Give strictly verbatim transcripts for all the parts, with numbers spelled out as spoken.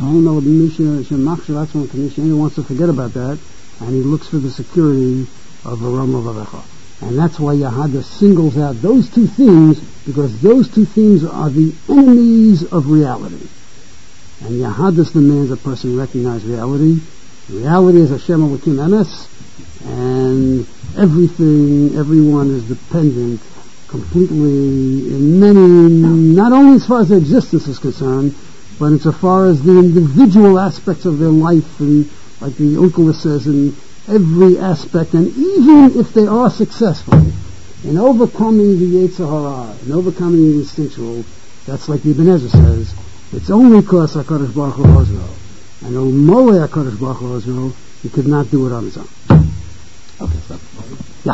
He wants to forget about that, and he looks for the security of Aram Avarecha. And that's why Yahada singles out those two themes, because those two themes are the enemies of reality. And Yahadus demands a person recognize reality. Reality is Hashem Elokim Emes, and everything, everyone is dependent completely in many, not only as far as their existence is concerned, but as far as the individual aspects of their life, and like the Onkelos says, in every aspect, and even if they are successful in overcoming the Yetzer Hara, in overcoming the instinctual, that's like the Ibn Ezra says, it's only because HaKadosh Baruch Hu Ozro. And Omole HaKadosh Baruch Hu Ozro, he could not do it on his own. Okay, stop. Yeah.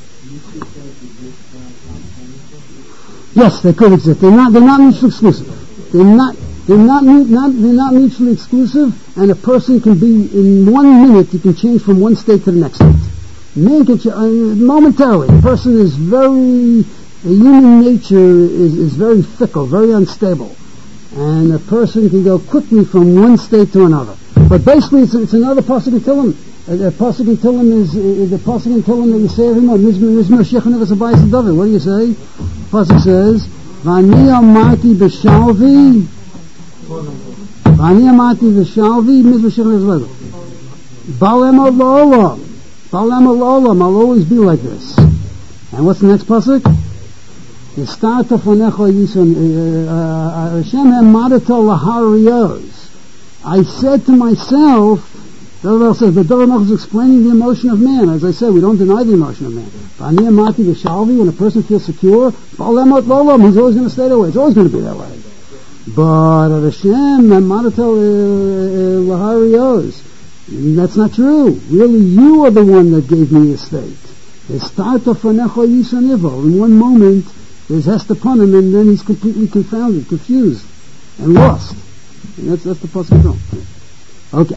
Yes, they could exist. They're not. They're not mutually exclusive. They're not. They're not, not. They're not mutually exclusive. And a person can be in one minute. You can change from one state to the next state. Man can uh, momentarily. A person is very. Human nature is, is very fickle, very unstable, and a person can go quickly from one state to another. But basically, it's, it's another pasuk in Tehillim. The pasuk in Tehillim is uh, the pasuk in Tehillim that you say every month. Mizmor Shechan Evas Abayis David. What do you say? The pasuk says, "V'ani amarti b'shalvi, v'ani amarti b'shalvi, Mizmor Shechan Evas Abayis. Balem alolam, balem alolam. I'll always be like this." And what's the next pasuk? Yistarta fonecha yison Hashem hemadato lahariyos. I said to myself. The Rebbe says, the Torah is explaining the emotion of man. As I said, we don't deny the emotion of man. V'ani amati v'shalvi, when a person feels secure, ba'olemot lolam, he's always going to stay that way. It's always going to be that way. But at Hashem, madato lahariyos, that's not true. Really, you are the one that gave me this state. Estarta fonecha yison ivo. In one moment, there's hest upon him, and then he's completely confounded, confused, and lost. And that's, that's the possible. Okay.